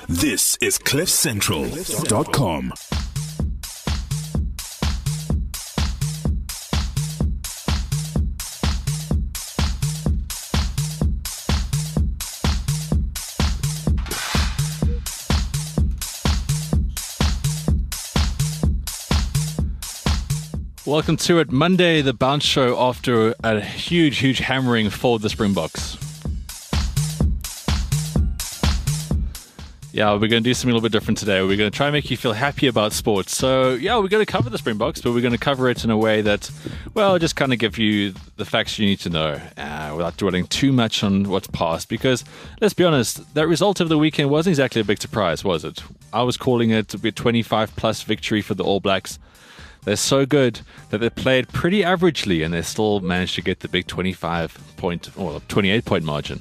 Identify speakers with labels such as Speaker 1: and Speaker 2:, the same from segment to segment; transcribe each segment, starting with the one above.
Speaker 1: This is CliffCentral.com.
Speaker 2: Welcome to it. Monday, the bounce show after a huge hammering for the Springboks. Yeah, we're going to do something a little bit different today. We're going to try and make you feel happy about sports. So, yeah, we're going to cover the Springboks, but we're going to cover it in a way that, well, just kind of give you the facts you need to know without dwelling too much on what's past. Because, let's be honest, that result of the weekend wasn't exactly a big surprise, was it? I was calling it a 25-plus victory for the All Blacks. They're so good that they played pretty averagely and they still managed to get the big 28-point margin.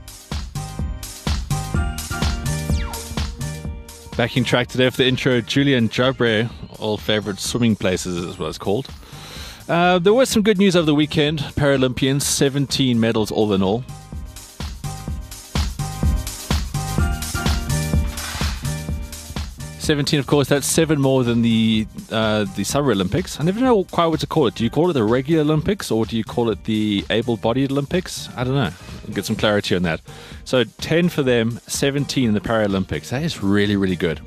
Speaker 2: Backing track today for the intro, Julian Jabre, old favourite swimming places is what it's called. There was some good news over the weekend. Paralympians, 17 medals all in all. Of course, that's 7 more than the Summer Olympics. I never know quite what to call it. Do you call it the regular Olympics or do you call it the able-bodied Olympics? I don't know. I'll get some clarity on that. So 10 for them, 17 in the Paralympics. That is really, really good.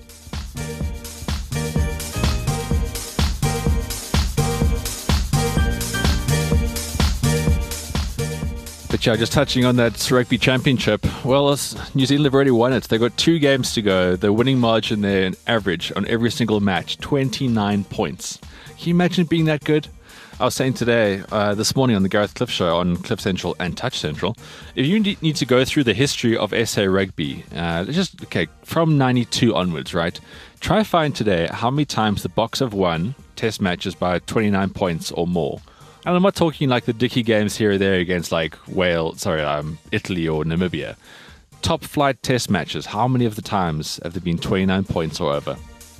Speaker 2: But yeah, just touching on that rugby championship, well, New Zealand have already won it. They've got 2 games to go. The winning margin there, an average on every single match, 29 points. Can you imagine being that good? I was saying this morning on the Gareth Cliff Show on Cliff Central and Touch Central, if you need to go through the history of SA Rugby, from 92 onwards, right? Try find today how many times the Boks have won test matches by 29 points or more. And I'm not talking like the dicky games here or there against like Italy or Namibia. Top flight test matches, how many of the times have there been 29 points or over?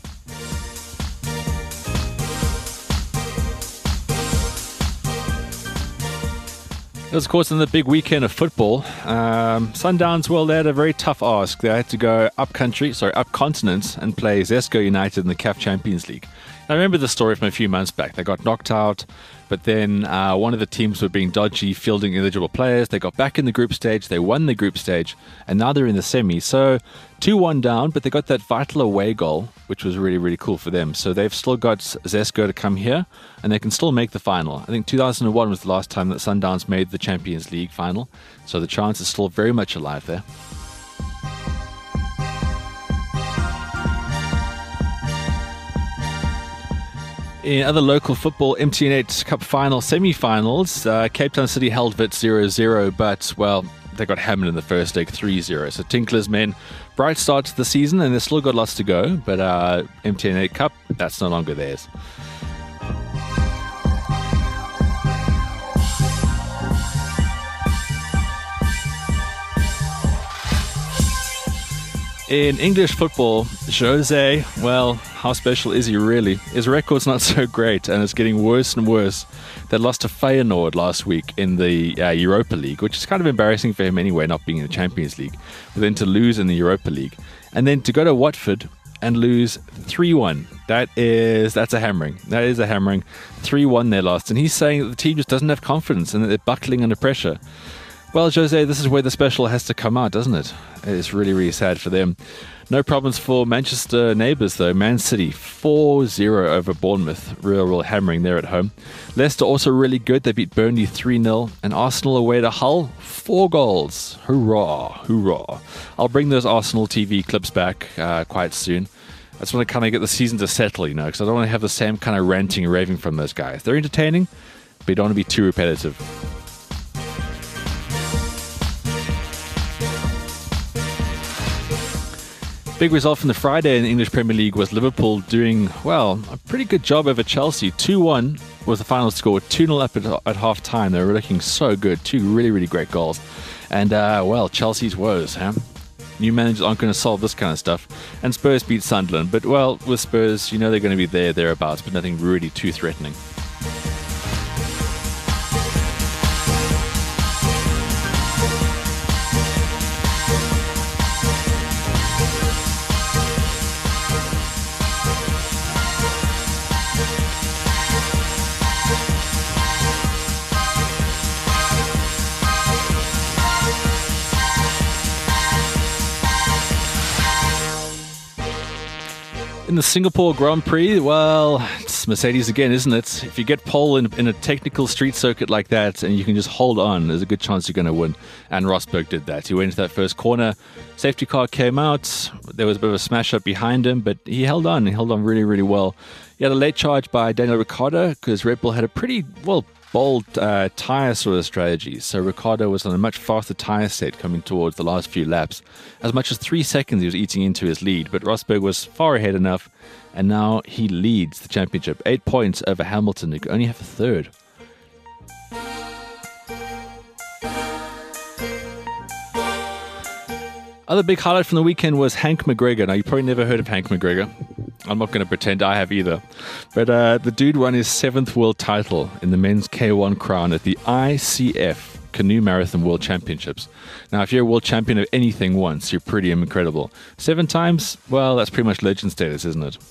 Speaker 2: It was, of course, in the big weekend of football. Sundowns, well, they had a very tough ask. They had to go up continent and play Zesco United in the CAF Champions League. I remember the story from a few months back. They got knocked out, but then one of the teams were being dodgy, fielding eligible players. They got back in the group stage. They won the group stage, and now they're in the semi. So 2-1 down, but they got that vital away goal, which was really, really cool for them. So they've still got Zesco to come here, and they can still make the final. I think 2001 was the last time that Sundowns made the Champions League final, so the chance is still very much alive there. In other local football, MTN8 Cup final semi-finals, Cape Town City held Wits 0-0, but, well, they got hammered in the first leg 3-0. So Tinkler's men, bright start to the season, and they've still got lots to go, but MTN8 Cup, that's no longer theirs. In English football, Jose, well, how special is he really? His record's not so great and it's getting worse and worse. They lost to Feyenoord last week in the Europa League, which is kind of embarrassing for him anyway, not being in the Champions League. But then to lose in the Europa League. And then to go to Watford and lose 3-1. That's a hammering. That is a hammering. 3-1 they lost. And he's saying that the team just doesn't have confidence and that they're buckling under pressure. Well, Jose, this is where the special has to come out, doesn't it? It's really, really sad for them. No problems for Manchester neighbours, though. Man City, 4-0 over Bournemouth. Real hammering there at home. Leicester also really good. They beat Burnley 3-0. And Arsenal away to Hull, 4 goals. Hoorah, hoorah. I'll bring those Arsenal TV clips back quite soon. I just want to kind of get the season to settle, because I don't want to have the same kind of ranting and raving from those guys. They're entertaining, but you don't want to be too repetitive. Big result from the Friday in the English Premier League was Liverpool doing, well, a pretty good job over Chelsea. 2-1 was the final score, 2-0 up at half-time. They were looking so good. 2 really, really great goals. And, Chelsea's woes, huh? New managers aren't going to solve this kind of stuff. And Spurs beat Sunderland. But, well, with Spurs, they're going to be thereabouts, but nothing really too threatening. In the Singapore Grand Prix, well, it's Mercedes again, isn't it? If you get pole in a technical street circuit like that and you can just hold on, there's a good chance you're going to win. And Rosberg did that. He went into that first corner. Safety car came out. There was a bit of a smash up behind him, but he held on. He held on really, really well. He had a late charge by Daniel Ricciardo because Red Bull had a pretty, bold tyre sort of strategy. So Ricciardo was on a much faster tyre set coming towards the last few laps. As much as 3 seconds he was eating into his lead, but Rosberg was far ahead enough, and now he leads the championship. 8 points over Hamilton, who could only have a third. Other big highlight from the weekend was Hank McGregor. Now, you probably never heard of Hank McGregor. I'm not going to pretend I have either. But the dude won his 7th world title in the men's K1 crown at the ICF Canoe Marathon World Championships. Now, if you're a world champion of anything once, you're pretty incredible. 7 times? Well, that's pretty much legend status, isn't it?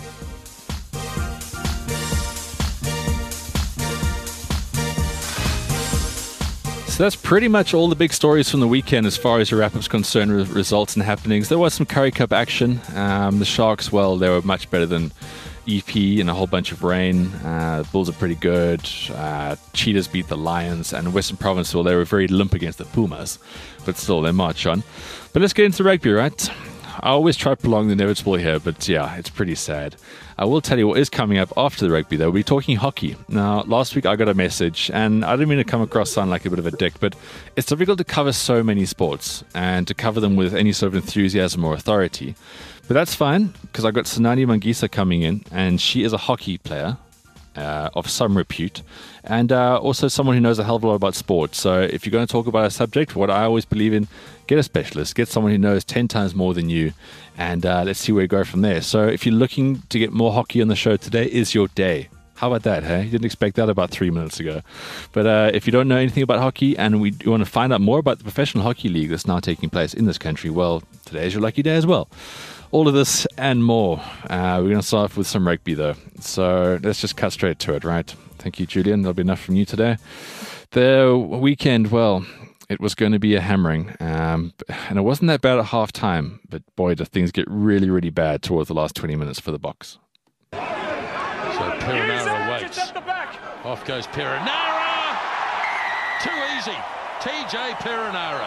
Speaker 2: So that's pretty much all the big stories from the weekend as far as your wrap-up's concerned, results and happenings. There was some Currie Cup action. The Sharks, well, they were much better than EP and a whole bunch of rain. The Bulls are pretty good. Cheetahs beat the Lions, and Western Province, well, they were very limp against the Pumas, but still, they march on. But let's get into rugby, right? I always try to prolong the inevitable here, but yeah, it's pretty sad. I will tell you what is coming up after the rugby, though. We'll be talking hockey. Now, last week I got a message, and I didn't mean to come across sound like a bit of a dick, but it's difficult to cover so many sports and to cover them with any sort of enthusiasm or authority. But that's fine, because I've got Sanani Mangisa coming in, and she is a hockey player of some repute, and also someone who knows a hell of a lot about sports. So if you're going to talk about a subject, what I always believe in, get a specialist, get someone who knows 10 times more than you, and let's see where we go from there. So if you're looking to get more hockey on the show, today is your day. How about that, hey? You didn't expect that about 3 minutes ago. But if you don't know anything about hockey and you want to find out more about the professional hockey league that's now taking place in this country, well, today is your lucky day as well. All of this and more. We're going to start off with some rugby, though. So let's just cut straight to it, right? Thank you, Julian. That'll be enough from you today. The weekend, well, it was going to be a hammering. And it wasn't that bad at half-time. But boy, did things get really, really bad towards the last 20 minutes for the Boks.
Speaker 3: So Perenara waits. Off goes Perenara. Too easy. TJ Perenara.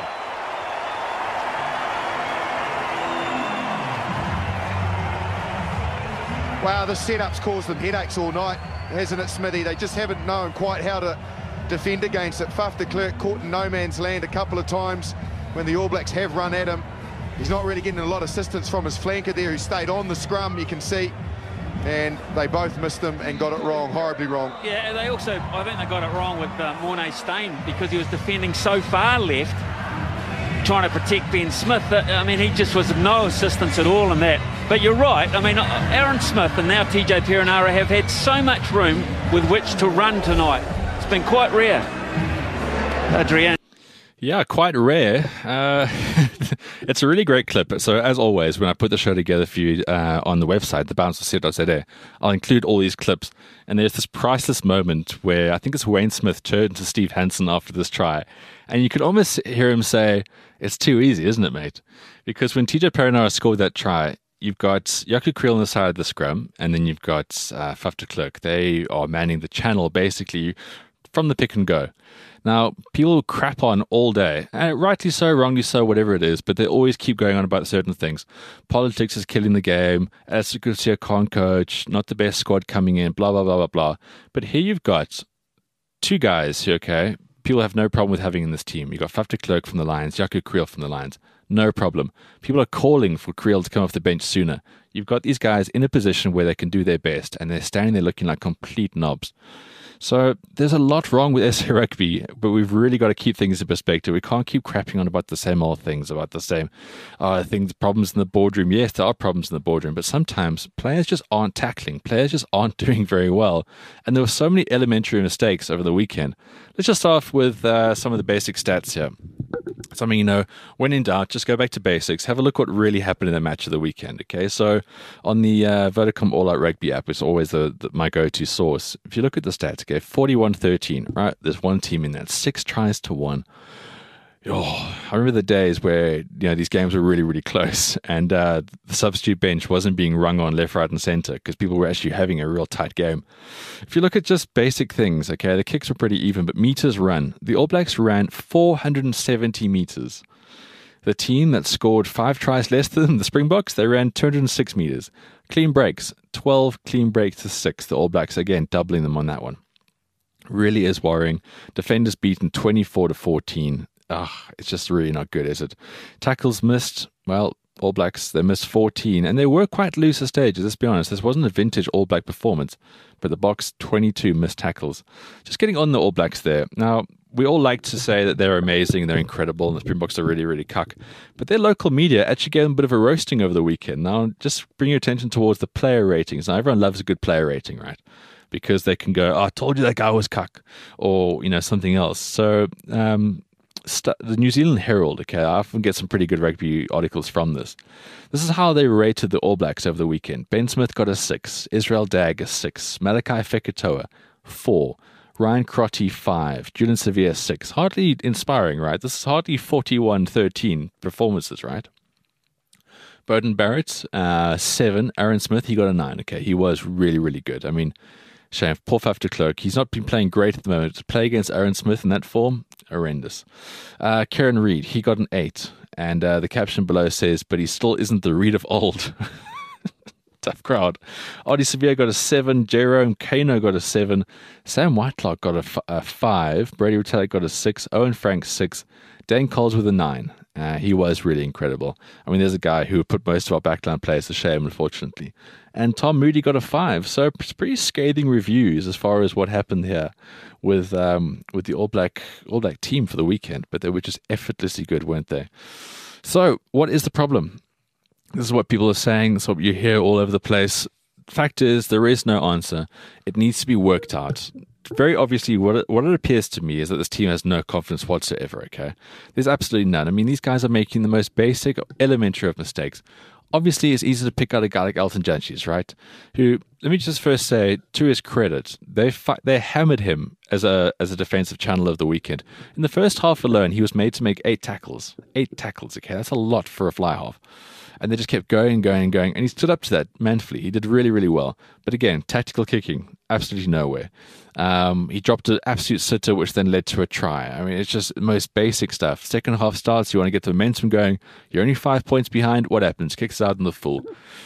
Speaker 4: Wow, the setup's caused them headaches all night, hasn't it, Smithy? They just haven't known quite how to defend against it. Faf de Klerk caught in no man's land a couple of times when the All Blacks have run at him. He's not really getting a lot of assistance from his flanker there, who stayed on the scrum, you can see. And they both missed him and got it wrong, horribly wrong.
Speaker 5: Yeah, they also, I think they got it wrong with Mornay Steyn, because he was defending so far left, trying to protect Ben Smith. I mean, he just was of no assistance at all in that. But you're right. I mean, Aaron Smith and now TJ Perenara have had so much room with which to run tonight. It's been quite rare. Adrian.
Speaker 2: Yeah, quite rare. It's a really great clip. So as always, when I put the show together for you on the website, thebouncer.co.za, I'll include all these clips. And there's this priceless moment where I think it's Wayne Smith turned to Steve Hansen after this try. And you could almost hear him say, it's too easy, isn't it, mate? Because when TJ Perenara scored that try, you've got Jaco Kriel on the side of the scrum, and then you've got Faf de Klerk. They are manning the channel basically from the pick and go. Now, people crap on all day, and rightly so, wrongly so, whatever it is, but they always keep going on about certain things. Politics is killing the game, Alistair Garcia can't coach, not the best squad coming in, blah, blah, blah, blah, blah. But here you've got two guys who, okay, people have no problem with having in this team. You've got Faf de Klerk from the Lions, Jaco Kriel from the Lions. No problem. People are calling for Kriel to come off the bench sooner. You've got these guys in a position where they can do their best, and they're standing there looking like complete knobs. So there's a lot wrong with SA Rugby, but we've really got to keep things in perspective. We can't keep crapping on about the same old things, about the same things, problems in the boardroom. Yes, there are problems in the boardroom, but sometimes players just aren't tackling. Players just aren't doing very well. And there were so many elementary mistakes over the weekend. Let's just start off with some of the basic stats here. Something, you know, when in doubt, just go back to basics. Have a look what really happened in the match of the weekend, okay? So on the Vodacom All Out Rugby app, it's always my go-to source. If you look at the stats, okay, 41-13, right? There's one team in that, 6 tries to 1. I remember the days where these games were really, really close, and the substitute bench wasn't being rung on left, right, and centre because people were actually having a real tight game. If you look at just basic things, okay, the kicks were pretty even, but meters run. The All Blacks ran 470 meters. The team that scored 5 tries less than the Springboks, they ran 206 meters. Clean breaks, 12 clean breaks to 6. The All Blacks, again, doubling them on that one. Really is worrying. Defenders beaten 24-14. It's just really not good, is it? Tackles missed. Well, All Blacks, they missed 14, and they were quite loose at stages, let's be honest. This wasn't a vintage All Black performance, but the Boks, 22 missed tackles. Just getting on the All Blacks there. Now, we all like to say that they're amazing, they're incredible, and the Springboks are really, really cuck. But their local media actually gave them a bit of a roasting over the weekend. Now, just bring your attention towards the player ratings. Now, everyone loves a good player rating, right? Because they can go, I told you that guy was cuck, or, something else. So, the New Zealand Herald, okay, I often get some pretty good rugby articles from this. This is how they rated the All Blacks over the weekend. Ben Smith got a 6, Israel Dag a 6, Malachi Fekitoa 4, Ryan Crotty 5, Julian Sevilla 6. Hardly inspiring, right? This is hardly 41-13 performances, right? Beauden Barrett 7, Aaron Smith, he got a 9. Okay, he was really, really good. I mean, shame. Poor Faf de Klerk. He's not been playing great at the moment. To play against Aaron Smith in that form, horrendous. Kieran Reid, he got an 8. And the caption below says, but he still isn't the Reid of old. Tough crowd. Ardie Savea got a 7. Jerome Kano got a 7. Sam Whitelock got a 5. Brady Retallick got a 6. Owen Frank 6. Dan Coles with a 9. He was really incredible. I mean, there's a guy who put most of our backline players to shame, unfortunately. And Tom Moody got a 5. So it's pretty scathing reviews as far as what happened here with the All Black team for the weekend. But they were just effortlessly good, weren't they? So what is the problem? This is what people are saying. This is what you hear all over the place. Fact is, there is no answer. It needs to be worked out. Very obviously, what it appears to me is that this team has no confidence whatsoever, okay? There's absolutely none. I mean, these guys are making the most basic, elementary of mistakes. Obviously, it's easy to pick out a guy like Elton Jantjies, right? Who, let me just first say, to his credit, they hammered him as a defensive channel of the weekend. In the first half alone, he was made to make 8 tackles. 8 tackles, okay? That's a lot for a fly half. And they just kept going. And he stood up to that manfully. He did really, really well. But again, tactical kicking, absolutely nowhere. He dropped an absolute sitter, which then led to a try. I mean, it's just the most basic stuff. Second half starts, you want to get the momentum going. You're only 5 points behind. What happens? Kicks out in the full.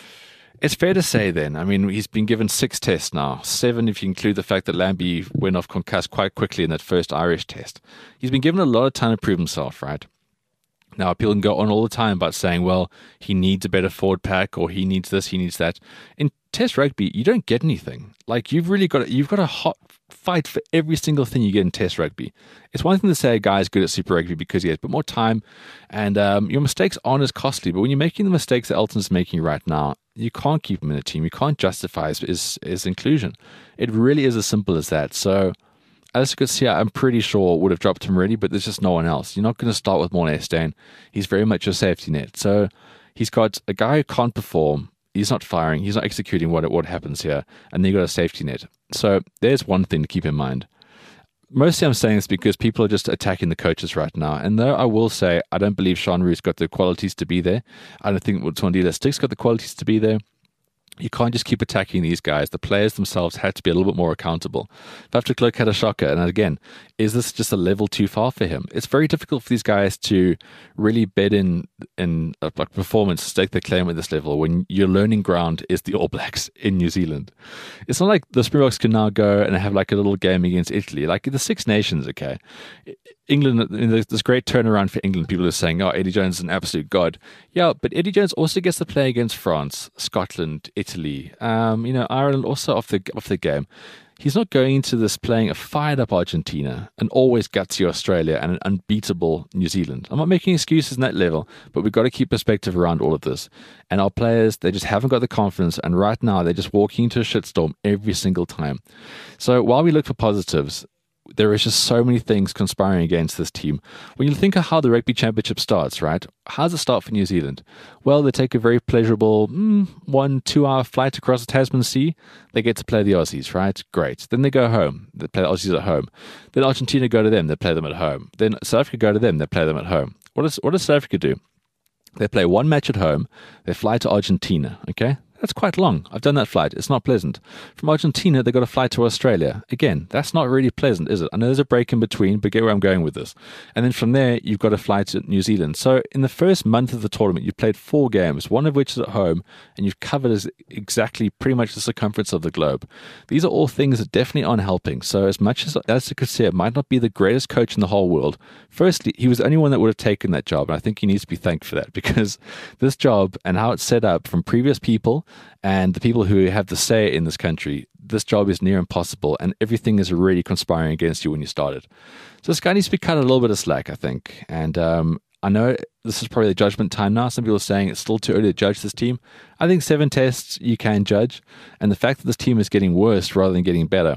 Speaker 2: It's fair to say then, I mean, he's been given 6 tests now. 7 if you include the fact that Lambie went off concussed quite quickly in that first Irish test. He's been given a lot of time to prove himself, right? Now, people can go on all the time about saying, well, he needs a better forward pack, or he needs this, he needs that. In Test rugby, you don't get anything. Like, you've got to fight for every single thing you get in Test rugby. It's one thing to say a guy's good at Super Rugby because he has a bit more time, and your mistakes aren't as costly. But when you're making the mistakes that Elton's making right now, you can't keep him in a team. You can't justify his inclusion. It really is as simple as that. So, Alistair Garcia, I'm pretty sure, would have dropped him already, but there's just no one else. You're not going to start with Morné Steyn. He's very much your safety net. So he's got a guy who can't perform. He's not firing. He's not executing what happens here. And then you've got a safety net. So there's one thing to keep in mind. Mostly I'm saying this because people are just attacking the coaches right now. And though I will say I don't believe Sean Roos got the qualities to be there. I don't think Tondile Sticks got the qualities to be there. You can't just keep attacking these guys. The players themselves had to be a little bit more accountable. Faf de Klerk had a shocker. And again, is this just a level too far for him? It's very difficult for these guys to really bed in like performance, stake their claim at this level when your learning ground is the All Blacks in New Zealand. It's not like the Springboks can now go and have like a little game against Italy. Like the Six Nations, okay? England, there's this great turnaround for England. People are saying, oh, Eddie Jones is an absolute god. Yeah, but Eddie Jones also gets to play against France, Scotland, Italy, Ireland also off the game. He's not going into this playing a fired-up Argentina, an always gutsy Australia, and an unbeatable New Zealand. I'm not making excuses in that level, but we've got to keep perspective around all of this. And our players, they just haven't got the confidence, and right now they're just walking into a shitstorm every single time. So while we look for positives, there is just so many things conspiring against this team. When you think of how the Rugby Championship starts, right? How does it start for New Zealand? Well, they take a very pleasurable 1-2 hour flight across the Tasman Sea. They get to play the Aussies, right? Great. Then they go home. They play the Aussies at home. Then Argentina go to them. They play them at home. Then South Africa go to them. They play them at home. What does South Africa do? They play one match at home. They fly to Argentina, okay? That's quite long. I've done that flight. It's not pleasant. From Argentina, they got to fly to Australia. Again, that's not really pleasant, is it? I know there's a break in between, but get where I'm going with this. And then from there, you've got to fly to New Zealand. So in the first month of the tournament, you played 4 games, one of which is at home, and you've covered exactly pretty much the circumference of the globe. These are all things that definitely aren't helping. So as much as Alistair Coetzee might not be the greatest coach in the whole world, firstly, he was the only one that would have taken that job. And I think he needs to be thanked for that, because this job and how it's set up from previous people and the people who have the say in this country, this job is near impossible, and everything is already conspiring against you when you started. So this guy needs to be cut a little bit of slack, I think. And I know this is probably the judgment time now. Some people are saying it's still too early to judge this team. I think 7 tests you can judge, and the fact that this team is getting worse rather than getting better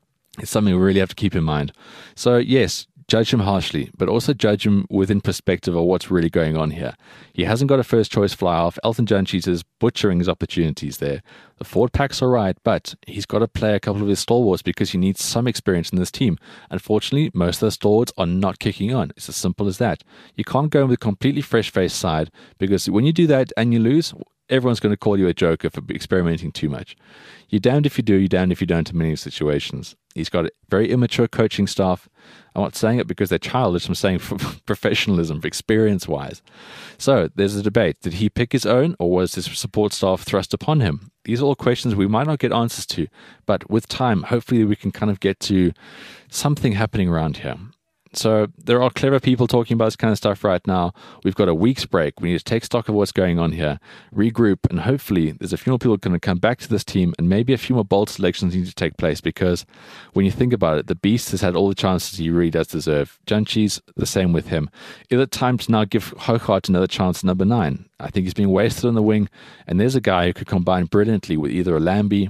Speaker 2: is something we really have to keep in mind. So yes, judge him harshly, but also judge him within perspective of what's really going on here. He hasn't got a first-choice fly-off. Elton Jantjies is butchering his opportunities there. The forward pack's all right, but he's got to play a couple of his stalwarts because he needs some experience in this team. Unfortunately, most of the stalwarts are not kicking on. It's as simple as that. You can't go in with a completely fresh-faced side, because when you do that and you lose, everyone's going to call you a joker for experimenting too much. You're damned if you do, you're damned if you don't in many situations. He's got a very immature coaching staff. I'm not saying it because they're childish. I'm saying for professionalism, for experience-wise. So there's a debate. Did he pick his own, or was his support staff thrust upon him? These are all questions we might not get answers to, but with time, hopefully we can kind of get to something happening around here. So there are clever people talking about this kind of stuff right now. We've got a week's break. We need to take stock of what's going on here, regroup, and hopefully there's a few more people going to come back to this team, and maybe a few more bold selections need to take place, because when you think about it, the Beast has had all the chances he really does deserve. Jantjies, the same with him. Is it time to now give Hougaard another chance at number 9? I think he's being wasted on the wing, and there's a guy who could combine brilliantly with either a Lambie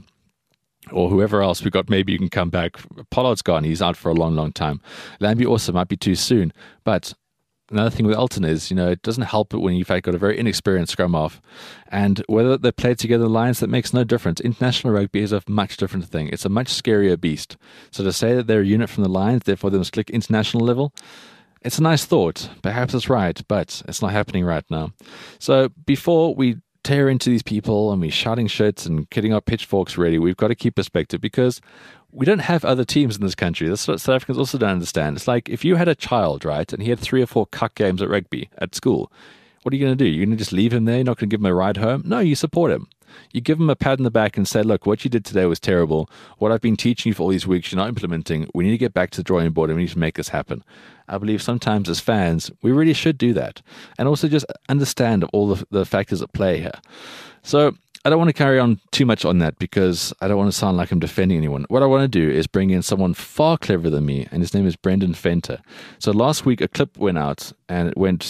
Speaker 2: or whoever else we got. Maybe you can come back. Pollard's gone. He's out for a long, long time. Lambie also might be too soon. But another thing with Elton is, it doesn't help it when you've got a very inexperienced scrum half. And whether they play together in the lines, that makes no difference. International rugby is a much different thing. It's a much scarier beast. So to say that they're a unit from the lines, therefore they must click international level, it's a nice thought. Perhaps it's right, but it's not happening right now. So before we tear into these people and we're shouting shit and getting our pitchforks ready, we've got to keep perspective, because we don't have other teams in this country. That's what South Africans also don't understand. It's like if you had a child, right, and he had 3 or 4 cuck games at rugby at school, what are you going to do? You're going to just leave him there? You're not going to give him a ride home? No, you support him. You give him a pat on the back and say, look, what you did today was terrible. What I've been teaching you for all these weeks, you're not implementing. We need to get back to the drawing board and we need to make this happen. I believe sometimes as fans, we really should do that. And also just understand all the factors at play here. So I don't want to carry on too much on that, because I don't want to sound like I'm defending anyone. What I want to do is bring in someone far cleverer than me, and his name is Brendan Venter. So last week a clip went out and it went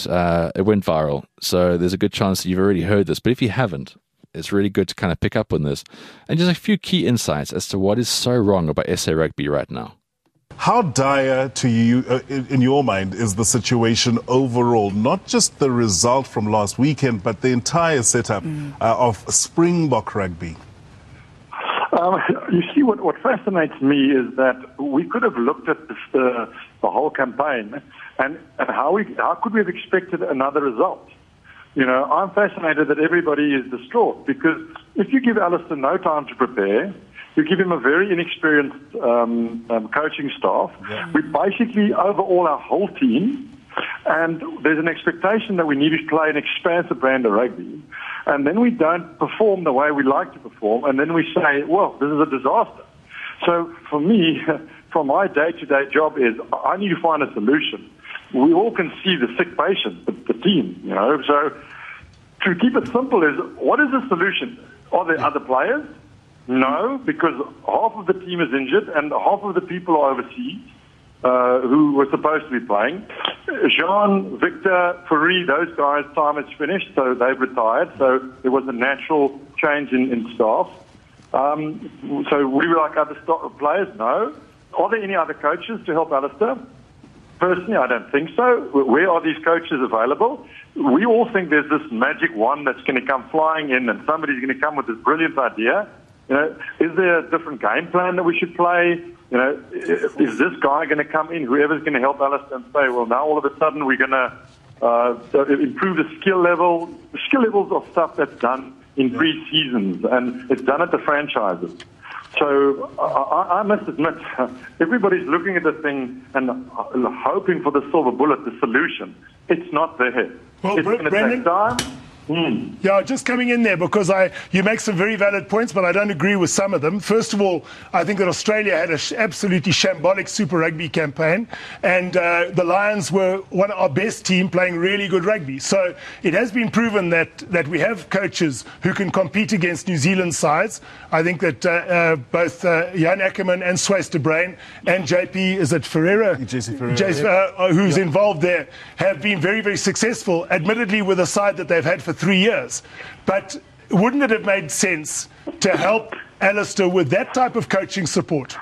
Speaker 2: viral. So there's a good chance that you've already heard this. But if you haven't, it's really good to kind of pick up on this. And just a few key insights as to what is so wrong about SA Rugby right now.
Speaker 6: How dire to you, in your mind, is the situation overall? Not just the result from last weekend, but the entire setup of Springbok rugby.
Speaker 7: You see, what fascinates me is that we could have looked at the whole campaign and how could we have expected another result? I'm fascinated that everybody is distraught, because if you give Alistair no time to prepare, you give him a very inexperienced coaching staff. Yeah. We basically overhaul our whole team, and there's an expectation that we need to play an expansive brand of rugby. And then we don't perform the way we like to perform, and then we say, well, this is a disaster. So for me, from my day-to-day job is I need to find a solution. We all can see the sick patient, the team, So to keep it simple is, what is the solution? Are there other players? No, because half of the team is injured and half of the people are overseas who were supposed to be playing. Jean, Victor, Fourie, those guys' time is finished, so they've retired. So there was a natural change in staff. So we were like other players? No. are there any other coaches to help Alistair? Personally, I don't think so. Where are these coaches available? We all think there's this magic wand that's going to come flying in and somebody's going to come with this brilliant idea. Is there a different game plan that we should play? Is this guy going to come in, whoever's going to help Alistair, and say, well, now all of a sudden we're going to improve the skill level. The skill levels of stuff that's done in pre-seasons, and it's done at the franchises. So I must admit, everybody's looking at the thing and hoping for the silver bullet, the solution. It's not there.
Speaker 8: Well,
Speaker 7: it's going to take time.
Speaker 8: Yeah, just coming in there because you make some very valid points, but I don't agree with some of them. First of all, I think that Australia had an absolutely shambolic Super Rugby campaign, and the Lions were one of our best team playing really good rugby. So it has been proven that we have coaches who can compete against New Zealand sides. I think that both Jan Ackerman and Swys de Bruin and JP, is it Ferreira?
Speaker 6: JC Ferreira.
Speaker 8: Who's involved there, have been very, very successful, admittedly with a side that they've had for 3 years. But wouldn't it have made sense to help Alistair with that type of coaching support?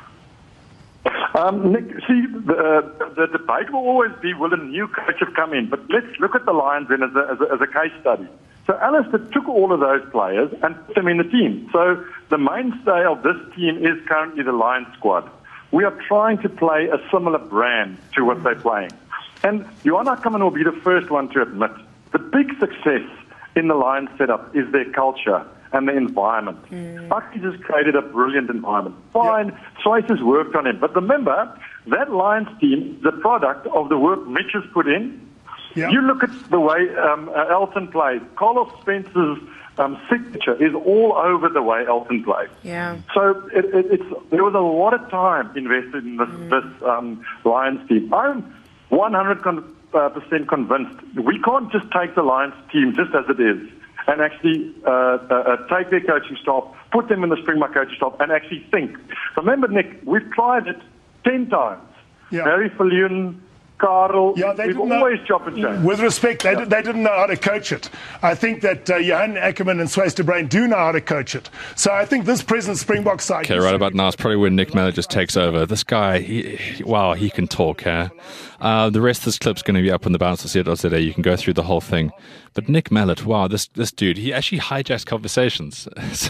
Speaker 7: Nick, see, the debate will always be, will a new coach have come in? But let's look at the Lions then as a case study. So Alistair took all of those players and put them in the team. So the mainstay of this team is currently the Lions squad. We are trying to play a similar brand to what they're playing. And Johan Ackerman will be the first one to admit the big success in the Lions setup is their culture and the environment. Aki just created a brilliant environment. Fine, Swys has worked on it. But remember, that Lions team is a product of the work Mitch has put in. You look at the way Elton plays. Carlos Spencer's signature is all over the way Elton plays.
Speaker 9: Yeah.
Speaker 7: So there was a lot of time invested in this Lions team. I'm 100% convinced we can't just take the Lions team just as it is and actually take their coaching staff, put them in the Springbok coaching staff, and actually think. Remember, Nick, we've tried it 10 times. Barry Viljoen, Karel, we've always chop and change.
Speaker 8: With respect, they didn't know how to coach it. I think that Johan Ackerman and Swys de Bruin do know how to coach it. So I think this present Springbok side...
Speaker 2: Okay, right about now is probably when Nick Mallett just takes over. This guy, he can talk, huh? The rest of this clip's going to be up on the Bounce.co.za. You can go through the whole thing. But Nick Mallett, wow, this dude, he actually hijacks conversations.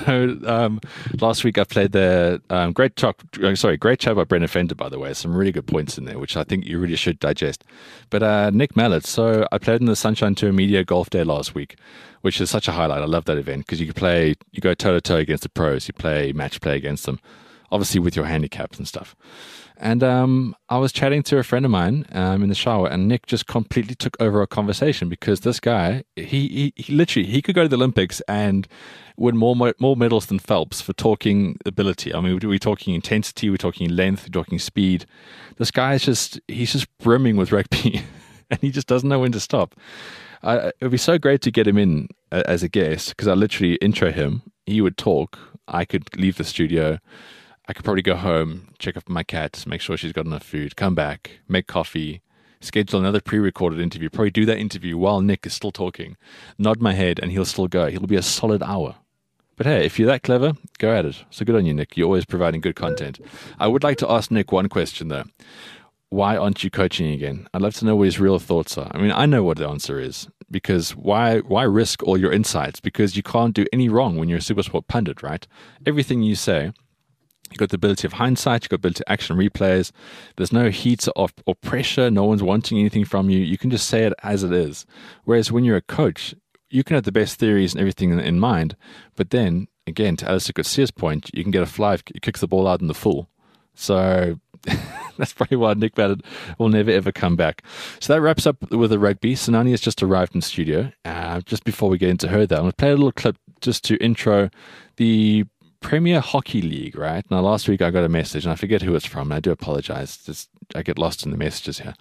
Speaker 2: So last week I played the great chat by Brendan Fender, by the way. Some really good points in there, which I think you really should digest. But Nick Mallett, so I played in the Sunshine Tour Media Golf Day last week, which is such a highlight. I love that event because you go toe-to-toe against the pros. You play match play against them, obviously with your handicaps and stuff. And I was chatting to a friend of mine in the shower, and Nick just completely took over our conversation because this guy, he literally could go to the Olympics and win more medals than Phelps for talking ability. I mean, we're talking intensity, we're talking length, we're talking speed. This guy he's just brimming with rugby, and he just doesn't know when to stop. It would be so great to get him in as a guest because I literally intro him. He would talk. I could leave the studio. I could probably go home, check up my cat, make sure she's got enough food, come back, make coffee, schedule another pre-recorded interview, probably do that interview while Nick is still talking, nod my head, and he'll still go. He'll be a solid hour. But hey, if you're that clever, go at it. So good on you, Nick. You're always providing good content. I would like to ask Nick one question, though. Why aren't you coaching again? I'd love to know what his real thoughts are. I mean, I know what the answer is. Because why risk all your insights? Because you can't do any wrong when you're a SuperSport pundit, right? Everything you say, you've got the ability of hindsight, you've got the ability of action replays. There's no heat or pressure. No one's wanting anything from you. You can just say it as it is. Whereas when you're a coach, you can have the best theories and everything in mind. But then, again, to Alistair Coetzee point, you can get a fly if he kicks the ball out in the full. So that's probably why Nick Mallett will never, ever come back. So that wraps up with the rugby. Sinani has just arrived in the studio. Just before we get into her, though, I'm going to play a little clip just to intro the Premier Hockey League, right? Now, last week I got a message, and I forget who it's from, and I do apologize. I get lost in the messages here.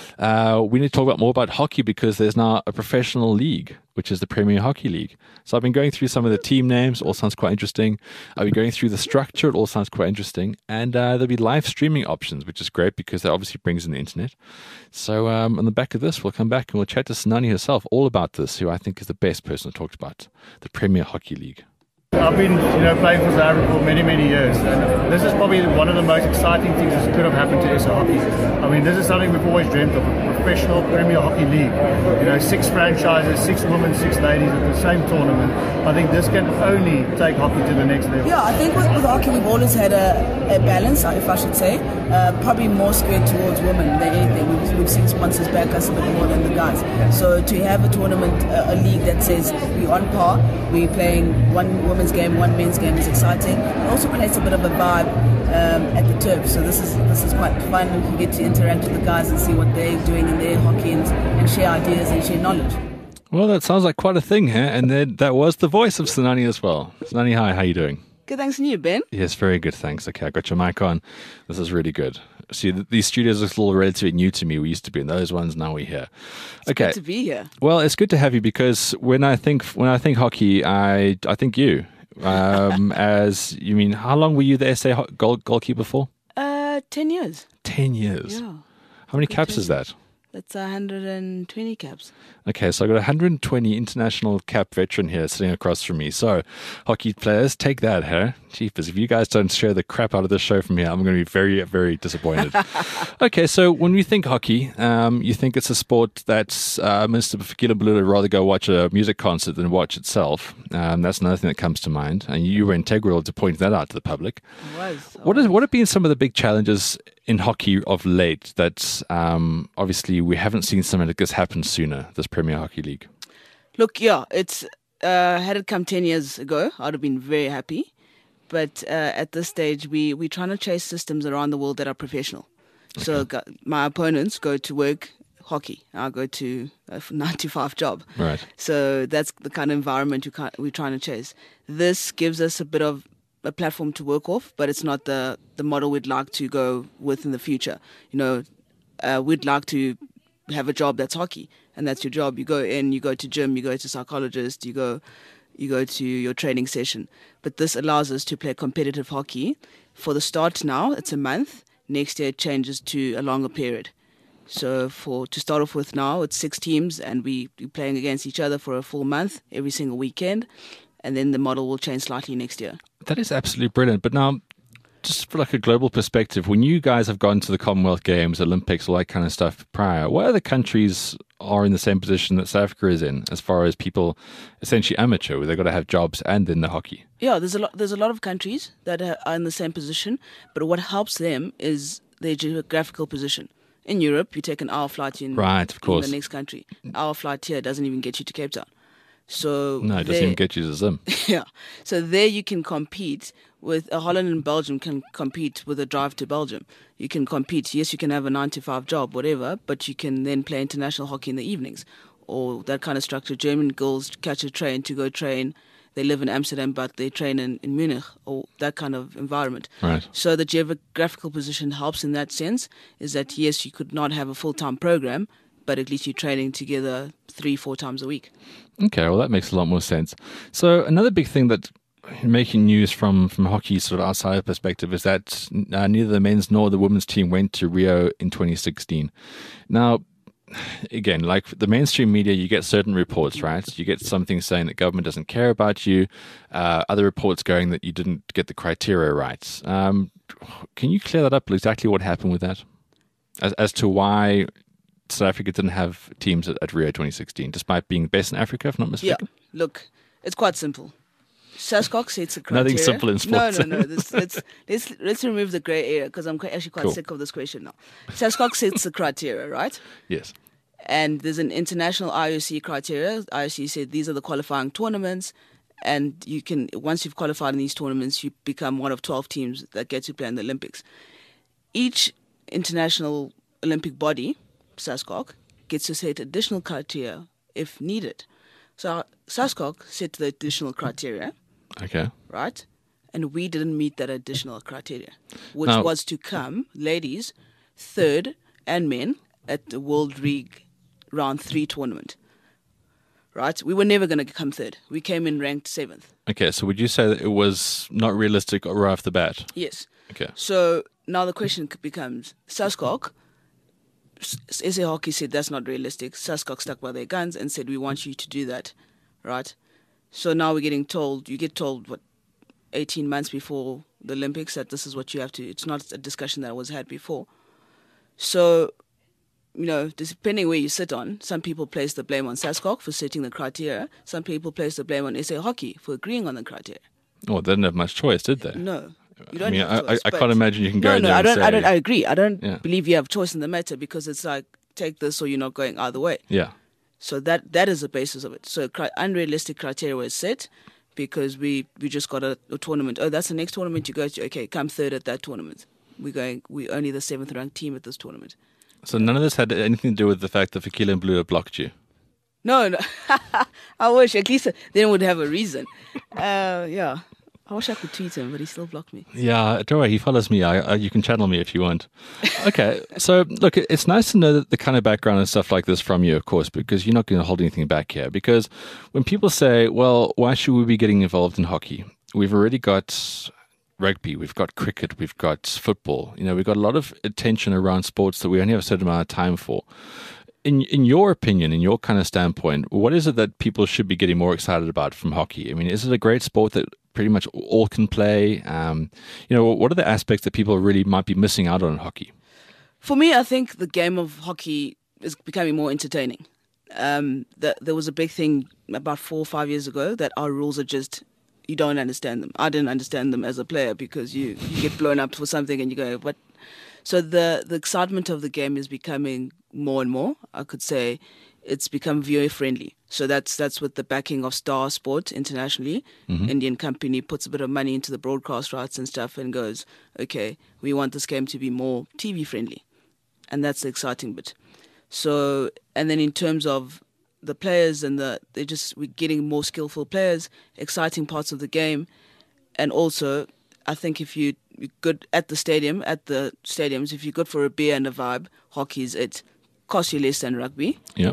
Speaker 2: We need to talk more about hockey because there's now a professional league, which is the Premier Hockey League. So I've been going through some of the team names, all sounds quite interesting. I've been going through the structure, it all sounds quite interesting. And there'll be live streaming options, which is great because that obviously brings in the internet. So on the back of this, we'll come back and we'll chat to Sinani herself all about this, who I think is the best person to talk about the Premier Hockey League.
Speaker 9: I've been, playing for South Africa for many, many years, and this is probably one of the most exciting things that could have happened to SA Hockey. I mean, this is something we've always dreamt of, a professional Premier Hockey League. 6 franchises, 6 women, 6 ladies at the same tournament. I think this can only take hockey to the next level.
Speaker 10: Yeah, I think with hockey we've always had a balance, if I should say, probably more skewed towards women than anything. We've seen sponsors back us a bit more than the guys. So to have a tournament, a league that says we're on par, we're playing one women's game, one men's game is exciting. It also creates a bit of a vibe at the turf. So this is quite fun. You get to interact with the guys and see what they're doing in their hockey and share ideas and share knowledge.
Speaker 2: Well, that sounds like quite a thing here. And then that was the voice of Senani as well. Senani, hi, how are you doing?
Speaker 10: Good, thanks, and you, Ben?
Speaker 2: Yes, very good, thanks. Okay, I got your mic on. This is really good. See, these studios are still relatively new to me. We used to be in those ones, now we're here.
Speaker 10: It's good to be here.
Speaker 2: Well, it's good to have you because when I think hockey, I think you. As you mean, how long were you the SA goalkeeper for?
Speaker 10: 10 years.
Speaker 2: 10 years.
Speaker 10: Yeah.
Speaker 2: How many caps is that?
Speaker 10: That's 120 caps.
Speaker 2: Okay, so I got a 120 international cap veteran here sitting across from me. So, hockey players, take that, huh? Jeepers, if you guys don't share the crap out of this show from here, I'm going to be very, very disappointed. Okay, so when we think hockey, you think it's a sport that Mr. Fikile Mbalula would rather go watch a music concert than watch itself. That's another thing that comes to mind. And you were integral to pointing that out to the public.
Speaker 10: I was.
Speaker 2: What have been some of the big challenges in hockey of late that obviously we haven't seen something like this happen sooner, this Premier Hockey League?
Speaker 10: Look, yeah, it's had it come 10 years ago, I'd have been very happy. But at this stage, we're trying to chase systems around the world that are professional. Okay. So my opponents go to work hockey. I go to a 9-to-5 job.
Speaker 2: Right.
Speaker 10: So that's the kind of environment we're trying to chase. This gives us a bit of a platform to work off, but it's not the model we'd like to go with in the future. We'd like to have a job that's hockey, and that's your job. You go in, you go to gym, you go to psychologist, you go to your training session. But this allows us to play competitive hockey. For the start now, it's a month. Next year it changes to a longer period. So to start off with now, it's 6 teams, and we're playing against each other for a full month, every single weekend. And then the model will change slightly next year.
Speaker 2: That is absolutely brilliant. But now, just for like a global perspective, when you guys have gone to the Commonwealth Games, Olympics, all that kind of stuff prior, what other countries are in the same position that South Africa is in, as far as people essentially amateur, where they've got to have jobs and in the hockey?
Speaker 10: Yeah, there's a lot of countries that are in the same position, but what helps them is their geographical position. In Europe, you take an hour flight in the next country. An hour flight here doesn't even get you to Cape Town. So
Speaker 2: no, it doesn't even get you to Zim.
Speaker 10: Yeah. So there you can compete with Holland and Belgium can compete with a drive to Belgium. You can compete. Yes, you can have a 9-to-5 job, whatever, but you can then play international hockey in the evenings or that kind of structure. German girls catch a train to go train. They live in Amsterdam, but they train in Munich or that kind of environment.
Speaker 2: Right.
Speaker 10: So the geographical position helps in that sense, is that, yes, you could not have a full-time program, but at least you're training together 3-4 times a week.
Speaker 2: Okay, well, that makes a lot more sense. So another big thing that making news from hockey sort of outside perspective is that neither the men's nor the women's team went to Rio in 2016. Now, again, like the mainstream media, you get certain reports, right? You get something saying that government doesn't care about you, other reports going that you didn't get the criteria right. Can you clear that up, exactly what happened with that? As to why South Africa didn't have teams at Rio 2016, despite being best in Africa, if not mistaken?
Speaker 10: Yeah, look, it's quite simple. SASCOC sets the criteria.
Speaker 2: Nothing simple in sports.
Speaker 10: No. Let's remove the grey area because I'm actually quite sick of this question now. SASCOC sets the criteria, right?
Speaker 2: Yes.
Speaker 10: And there's an international IOC criteria. IOC said these are the qualifying tournaments, and you can, once you've qualified in these tournaments, you become one of 12 teams that get to play in the Olympics. Each international Olympic body, SASCOC, gets to set additional criteria if needed. So SASCOC set the additional criteria.
Speaker 2: Okay.
Speaker 10: Right? And we didn't meet that additional criteria, which was to come, ladies, third, and men at the World League Round 3 tournament. Right? We were never going to come third. We came in ranked 7th.
Speaker 2: Okay, so would you say that it was not realistic right off the bat?
Speaker 10: Yes.
Speaker 2: Okay.
Speaker 10: So now the question becomes, SASCOC, SA Hockey said that's not realistic. SASCOC stuck by their guns and said, we want you to do that. Right? So now we're getting told, you get told, what, 18 months before the Olympics that this is what you have to. It's not a discussion that was had before. So, depending where you sit on, some people place the blame on SASCOC for setting the criteria. Some people place the blame on SA Hockey for agreeing on the criteria.
Speaker 2: Well, they didn't have much choice, did they?
Speaker 10: No. You don't have choice,
Speaker 2: I can't imagine you can go there and say...
Speaker 10: I agree. I don't believe you have choice in the matter because it's like, take this or you're not going either way.
Speaker 2: Yeah.
Speaker 10: So that is the basis of it. So unrealistic criteria was set because we just got a tournament. Oh, that's the next tournament you go to. Okay, come third at that tournament. We're only the 7th ranked team at this tournament.
Speaker 2: So none of this had anything to do with the fact that Fikile Mblula blocked you?
Speaker 10: No. I wish. At least then would have a reason. Yeah. I wish I could tweet him, but he still blocked me.
Speaker 2: Yeah, don't worry, he follows me. You can channel me if you want. Okay, so look, it's nice to know the kind of background and stuff like this from you, of course, because you're not going to hold anything back here. Because when people say, well, why should we be getting involved in hockey? We've already got rugby, we've got cricket, we've got football. We've got a lot of attention around sports that we only have a certain amount of time for. In your opinion, in your kind of standpoint, what is it that people should be getting more excited about from hockey? I mean, is it a great sport that pretty much all can play? What are the aspects that people really might be missing out on in hockey?
Speaker 10: For me, I think the game of hockey is becoming more entertaining. There was a big thing about 4 or 5 years ago that our rules are just, you don't understand them. I didn't understand them as a player because you get blown up for something and you go, what? So the excitement of the game is becoming more and more. I could say it's become viewer friendly. So that's with the backing of Star Sport internationally. Mm-hmm. Indian company puts a bit of money into the broadcast rights and stuff and goes, okay, we want this game to be more TV friendly. And that's the exciting bit. So, and then in terms of the players and we're getting more skillful players, exciting parts of the game. And also, I think if you're good at the stadiums, if you're good for a beer and a vibe, hockey is it. Costs you less than rugby.
Speaker 2: Yeah.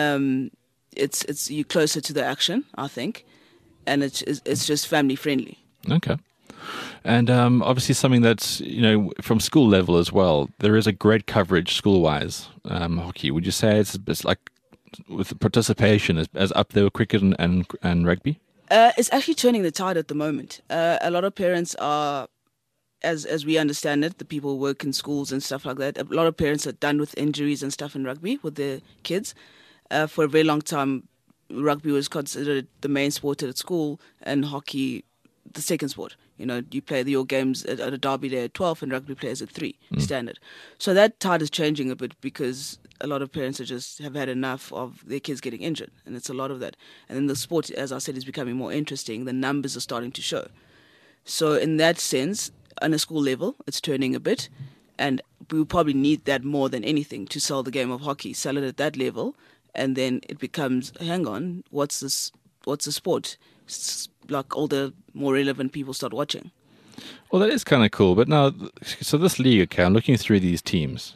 Speaker 10: It's you closer to the action, I think, and it's just family friendly.
Speaker 2: Okay. And obviously something that's, from school level as well, there is a great coverage school-wise, hockey. Would you say it's like with the participation as up there with cricket and rugby?
Speaker 10: It's actually turning the tide at the moment. A lot of parents are, as we understand it, the people who work in schools and stuff like that, a lot of parents are done with injuries and stuff in rugby with their kids. For a very long time, rugby was considered the main sport at school and hockey the second sport. You play your games at a derby day at 12 and rugby players at 3, standard. So that tide is changing a bit because a lot of parents have had enough of their kids getting injured, and it's a lot of that. And then the sport, as I said, is becoming more interesting. The numbers are starting to show. So in that sense, on a school level, it's turning a bit, and we probably need that more than anything to sell the game of hockey, sell it at that level, and then it becomes, hang on, what's the sport? It's like older, more relevant people start watching.
Speaker 2: Well, that is kind of cool. But now, so this league, okay, I'm looking through these teams.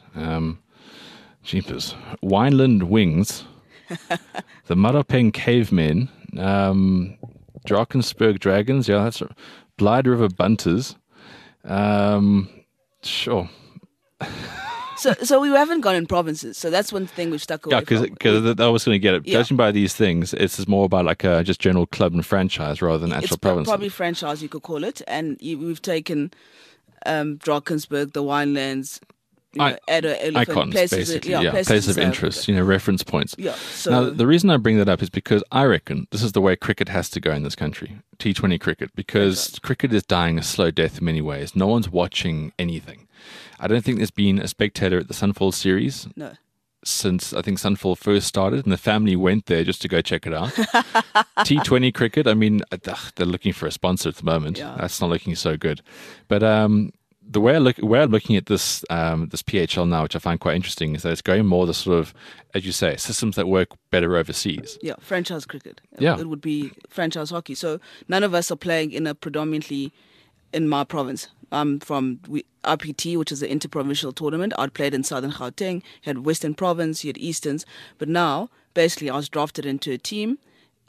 Speaker 2: Jeepers. Wineland Wings, the Maropeng Cavemen, Drakensberg Dragons, yeah, that's Blyde River Bunters. Sure.
Speaker 10: So we haven't gone in provinces. So that's one thing we've stuck away from.
Speaker 2: Yeah, because I was going to get it. Yeah. Judging by these things, it's more about like a just general club and franchise rather than actual province.
Speaker 10: Probably franchise, you could call it. And we've taken Drakensberg, the Winelands,
Speaker 2: icons, basically. Places of interest, reference points.
Speaker 10: Yeah. So
Speaker 2: now, the reason I bring that up is because I reckon this is the way cricket has to go in this country, T20 cricket, because cricket is dying a slow death in many ways. No one's watching anything. I don't think there's been a spectator at the Sunfall series since I think Sunfall first started, and the family went there just to go check it out. T20 cricket, I mean, they're looking for a sponsor at the moment. Yeah. That's not looking so good. But the way I'm looking at this this PHL now, which I find quite interesting, is that it's going more the sort of, as you say, systems that work better overseas.
Speaker 10: Yeah, franchise cricket.
Speaker 2: Yeah.
Speaker 10: It would be franchise hockey. So none of us are playing in a predominantly in my province. I'm from RPT, which is the interprovincial tournament. I'd played in Southern Gauteng, you had Western Province, you had Easterns. But now, basically, I was drafted into a team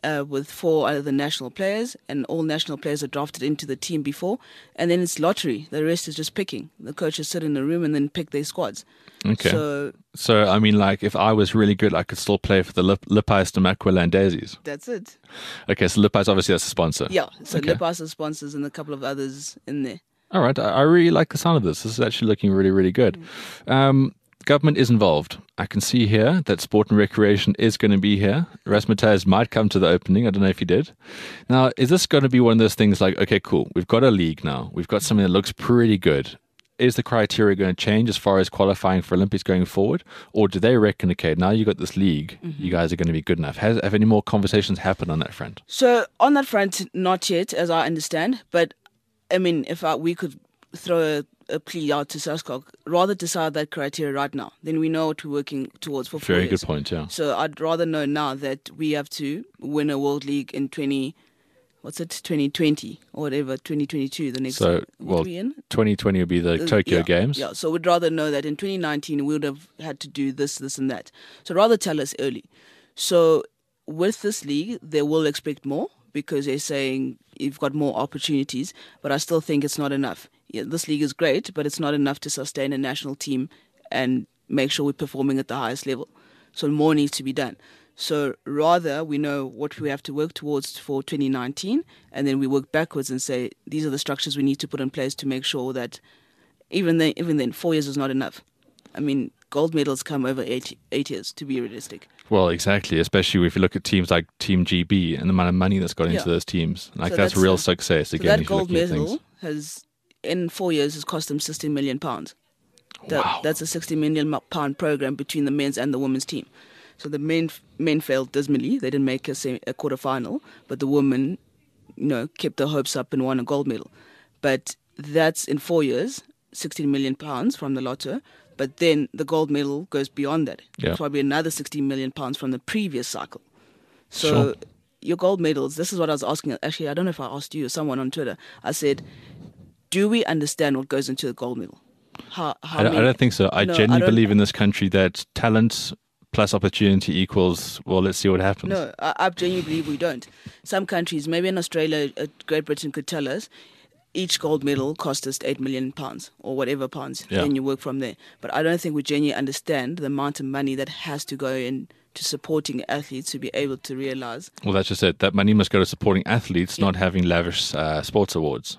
Speaker 10: with 4 other national players, and all national players are drafted into the team before, and then it's lottery. The rest is just picking. The coaches sit in a room and then pick their squads.
Speaker 2: Okay.
Speaker 10: So
Speaker 2: I mean, like, if I was really good, I could still play for the Lipais Namakwa Daisies.
Speaker 10: that's it.
Speaker 2: Okay, so Lipais, obviously, that's a sponsor.
Speaker 10: Yeah, so
Speaker 2: Okay.
Speaker 10: Lipais are sponsors and a couple of others in there.
Speaker 2: All right, I really like the sound of this. This is actually looking really, really good. Government is involved. I can see here that Sport and Recreation is going to be here. Razzmatazz might come to the opening. I don't know if he did. Now, is this going to be one of those things like, okay, cool, we've got a league now. We've got something that looks pretty good. Is the criteria going to change as far as qualifying for Olympics going forward? Or do they reckon, okay, now you've got this league, you guys are going to be good enough? Have any more conversations happened on that front?
Speaker 10: So on that front, not yet, as I understand. But I mean, if we could throw a plea out to SASCOC, rather decide that criteria right now. Then we know what we're working towards for 4 years.
Speaker 2: Very good point, yeah.
Speaker 10: So I'd rather know now that we have to win a World League in 2020 or whatever, 2022, the next
Speaker 2: So,
Speaker 10: one.
Speaker 2: well,
Speaker 10: What we in?
Speaker 2: 2020 will be the Tokyo
Speaker 10: Yeah,
Speaker 2: Games.
Speaker 10: Yeah, so we'd rather know that in 2019 we would have had to do this, and that. So rather tell us early. So with this league, they will expect more because they're saying you've got more opportunities, but I still think it's not enough. Yeah, this league is great, but it's not enough to sustain a national team and make sure we're performing at the highest level. So more needs to be done. So rather, we know what we have to work towards for 2019, and then we work backwards and say, these are the structures we need to put in place to make sure that even then 4 years is not enough. I mean, gold medals come over 8 years, to be realistic.
Speaker 2: Well, exactly, especially if you look at teams like Team GB and the amount of money that's got into those teams. Like,
Speaker 10: So
Speaker 2: that's real success,
Speaker 10: So
Speaker 2: again,
Speaker 10: that
Speaker 2: if you're
Speaker 10: gold
Speaker 2: looking at
Speaker 10: medal
Speaker 2: things.
Speaker 10: has, in 4 years, has cost them £60 million.
Speaker 2: Wow.
Speaker 10: That's a £60 million program between the men's and the women's team. So the men failed dismally. They didn't make a quarter-final, but the women, kept their hopes up and won a gold medal. But that's in 4 years, £16 million from the lotto. But then the gold medal goes beyond that.
Speaker 2: Yeah.
Speaker 10: Probably another £16 million from the previous cycle. So
Speaker 2: Sure.
Speaker 10: your gold medals, this is what I was asking. Actually, I don't know if I asked you or someone on Twitter. I said, do we understand what goes into the gold medal?
Speaker 2: I don't think so. I genuinely believe in this country that talent plus opportunity equals, well, let's see what happens.
Speaker 10: No, I genuinely believe we don't. Some countries, maybe in Australia, Great Britain could tell us, each gold medal cost us £8 million or whatever pounds.
Speaker 2: Yeah.
Speaker 10: Then you work from there. But I don't think we genuinely understand the amount of money that has to go into supporting athletes to be able to realize.
Speaker 2: Well, that's just it. That money must go to supporting athletes, not having lavish sports awards.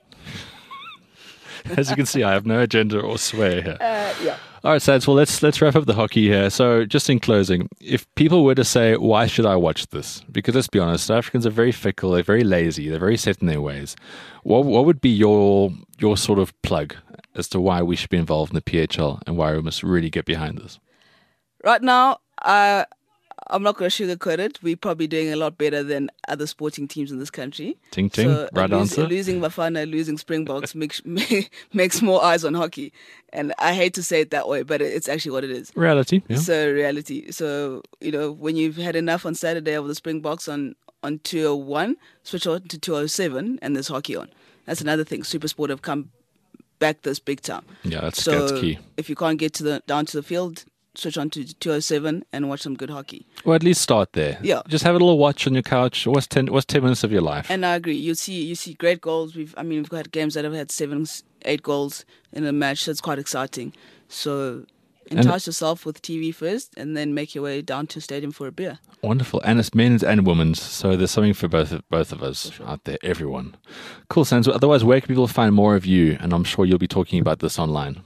Speaker 2: As you can see, I have no agenda or sway here.
Speaker 10: Yeah.
Speaker 2: All right, Sads, well, let's wrap up the hockey here. So just in closing, if people were to say, why should I watch this? Because let's be honest, South Africans are very fickle, they're very lazy, they're very set in their ways. What would be your sort of plug as to why we should be involved in the PHL and why we must really get behind this?
Speaker 10: Right now, I'm not going to sugarcoat it. We're probably doing a lot better than other sporting teams in this country.
Speaker 2: Ting ting,
Speaker 10: So
Speaker 2: right answer.
Speaker 10: Losing Bafana, losing Springboks makes more eyes on hockey. And I hate to say it that way, but it's actually what it is.
Speaker 2: Reality, yeah.
Speaker 10: So reality. So, when you've had enough on Saturday of the Springboks on 201, switch on to 207 and there's hockey on. That's another thing. SuperSport have come back this big time.
Speaker 2: Yeah, that's
Speaker 10: So
Speaker 2: key.
Speaker 10: if you can't get down to the field, switch on to 207 and watch some good hockey.
Speaker 2: Or at least start there.
Speaker 10: Yeah.
Speaker 2: Just have a little watch on your couch. What's 10 minutes of your life?
Speaker 10: And I agree. You see great goals. We've got games that have had 7-8 goals in a match. So it's quite exciting. So entice yourself with TV first, and then make your way down to stadium for a beer.
Speaker 2: Wonderful. And it's men's and women's, so there's something for both of us out there, everyone. Cool, Sans. Otherwise, where can people find more of you? And I'm sure you'll be talking about this online.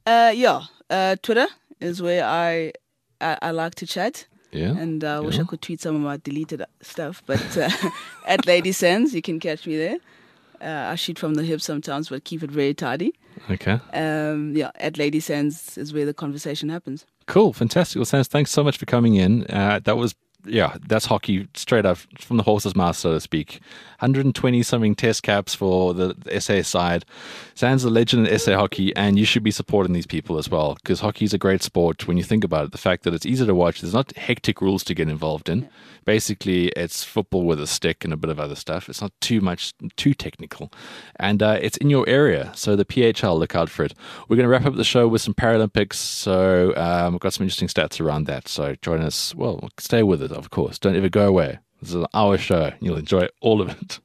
Speaker 10: Twitter is where I like to chat.
Speaker 2: Yeah.
Speaker 10: And I wish I could tweet some of my deleted stuff, but at Lady Sands, you can catch me there. I shoot from the hip sometimes, but keep it very tidy.
Speaker 2: Okay.
Speaker 10: At Lady Sands is where the conversation happens.
Speaker 2: Cool. Fantastic. Well, Sans, thanks so much for coming in. That's hockey straight up from the horse's mouth, so to speak. 120-something test caps for the SA side. Sans a legend in SA hockey, and you should be supporting these people as well, because hockey is a great sport when you think about it. The fact that it's easy to watch, there's not hectic rules to get involved in. Basically, it's football with a stick and a bit of other stuff. It's not too technical. And it's in your area, so the PHL, look out for it. We're going to wrap up the show with some Paralympics, so we've got some interesting stats around that. So join us. Well, stay with it, of course. Don't ever go away. This is an hour show. You'll enjoy all of it.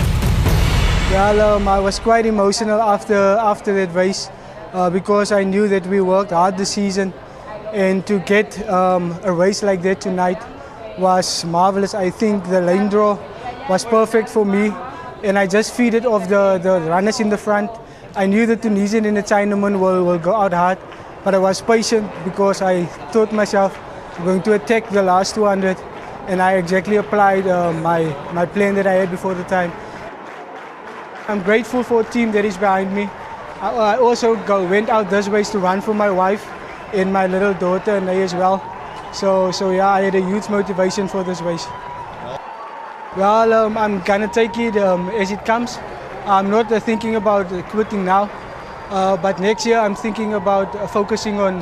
Speaker 11: Well, I was quite emotional after that race because I knew that we worked hard this season, and to get a race like that tonight was marvelous. I think the lane draw was perfect for me, and I just feed it off the runners in the front. I knew the Tunisian in the Chinaman will go out hard, but I was patient because I thought myself I'm going to attack the last 200, and I exactly applied my plan that I had before the time. I'm grateful for a team that is behind me. I also went out this race to run for my wife and my little daughter, and they as well. So yeah, I had a huge motivation for this race. Well, I'm gonna take it as it comes. I'm not thinking about quitting now, but next year I'm thinking about focusing on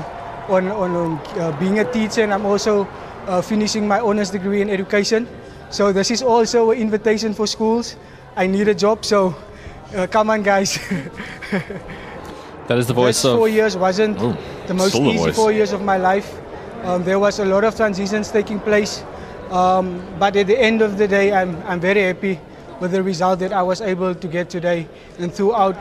Speaker 11: being a teacher, and I'm also finishing my honors degree in education. So this is also an invitation for schools. I need a job, so come on, guys.
Speaker 2: That is the voice
Speaker 11: of... 4 years wasn't
Speaker 2: the
Speaker 11: most easy 4 years of my life. There was a lot of transitions taking place. But at the end of the day, I'm very happy with the result that I was able to get today and throughout